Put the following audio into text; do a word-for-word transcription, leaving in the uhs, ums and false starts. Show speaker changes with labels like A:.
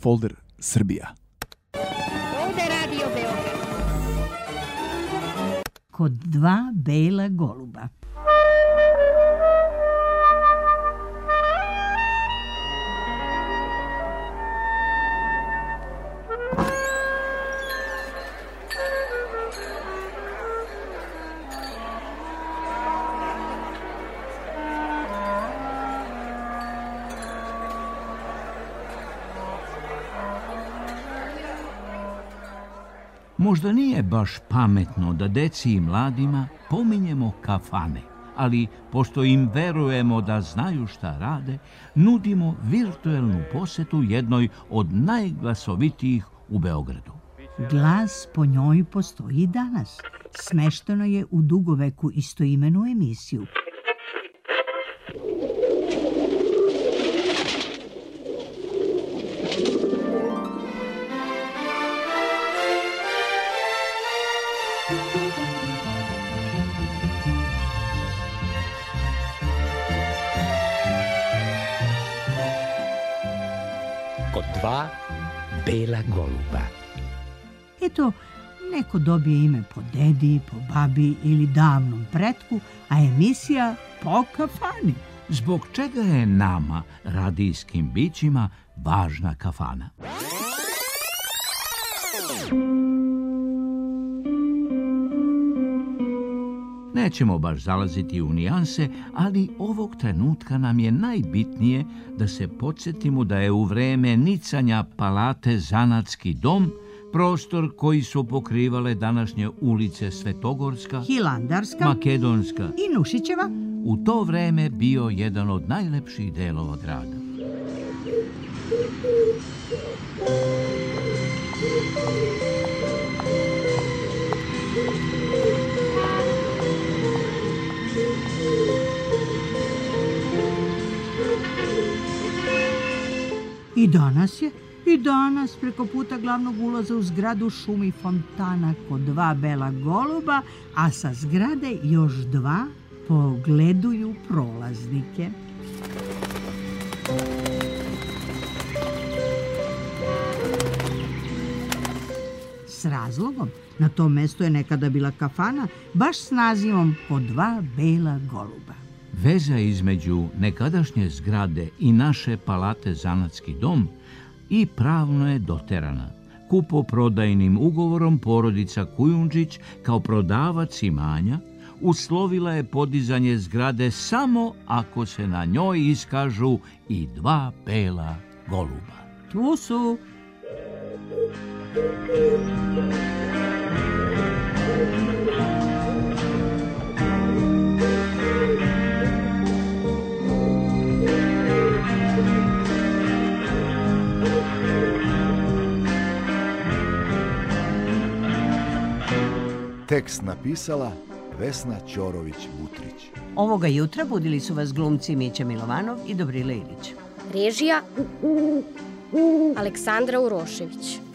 A: folder Srbija.
B: Ovde Radio Beograd.
C: Kod dva bela goluba.
D: Možda nije baš pametno da deci i mladima pominjemo kafane, ali pošto im verujemo da znaju šta rade, nudimo virtuelnu posetu jednoj od najglasovitijih u Beogradu.
C: Glas po njoj postoji i danas. Smešteno je u dugoveku istoimenu emisiju.
E: Kod dva bela goluba.
C: Eto, neko dobije ime po dedi, po babi ili davnom pretku, a emisija po kafani.
D: Zbog čega je nama, radijskim bićima, važna kafana? Nećemo baš zalaziti u nijanse, ali ovog trenutka nam je najbitnije da se podsjetimo da je u vreme nicanja palate Zanatski dom, prostor koji su pokrivale današnje ulice Svetogorska,
C: Hilandarska,
D: Makedonska
C: i Nušićeva,
D: u to vreme bio jedan od najlepših delova grada.
C: I danas je, i danas preko puta glavnog ulaza u zgradu šumi fontana kod dva bela goluba, a sa zgrade još dva pogleduju prolaznike. S razlogom, na tom mestu je nekada bila kafana, baš s nazivom Kod dva bela goluba.
D: Veza između nekadašnje zgrade i naše palate Zanatski dom i pravno je doterana. Kupoprodajnim ugovorom porodica Kujundžić kao prodavac imanja uslovila je podizanje zgrade samo ako se na njoj iskažu i dva bela goluba.
C: Tu su.
F: Tekst napisala Vesna Ćorović-Butrić.
G: Ovoga jutra budili su vas glumci Mića Milovanov i Dobrila Ilić.
B: Režija Aleksandra Urošević.